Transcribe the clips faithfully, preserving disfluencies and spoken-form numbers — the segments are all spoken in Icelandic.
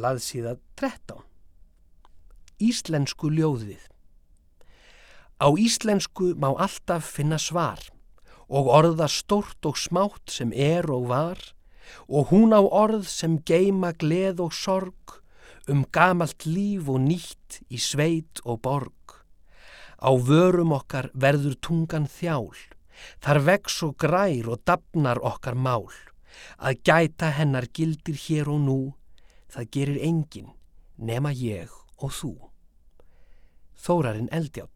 blaðsíða þrettán. Íslensku ljóðið. Á íslensku má alltaf finna svar og orða stórt og smátt sem er og var, og hún á orð sem geyma gleð og sorg, um gamalt líf og nýtt í sveit og borg. Á vörum okkar verður tungan þjál, þar vex og grær og dafnar okkar mál. Að gæta hennar gildir hér og nú, það gerir enginn nema ég og þú. Þórarinn Eldjárn.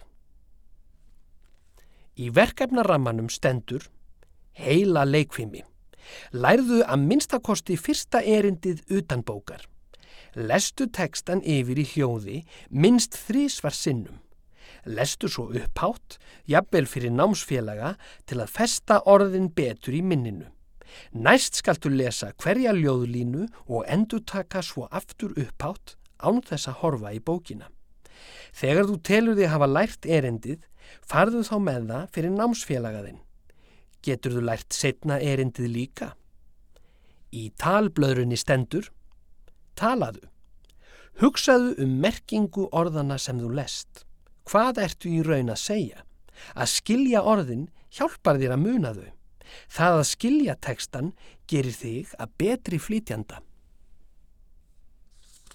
Í verkefnarammanum stendur heila leikfimi. Lærðu að minnstakosti fyrsta erindið utan bókar. Lestu textan yfir í hljóði minnst þrisvar sinnum. Lestu svo upphátt, jafnvel fyrir námsfélaga, til að festa orðin betur í minninu. Næst skaltu lesa hverja ljóðlínu og endurtaka svo aftur upphátt án þess að horfa í bókina. Þegar þú telur þig hafa lært erindið, farðu þá með það fyrir námsfélagaðinn. Getur þú lært seinna erindið líka? Í talblöðrunni stendur: talaðu. Hugsaðu um merkingu orðana sem þú lest. Hvað ertu í raun að segja? Að skilja orðin hjálpar þér að muna þau. Það að skilja textan gerir þig að betri flytjanda.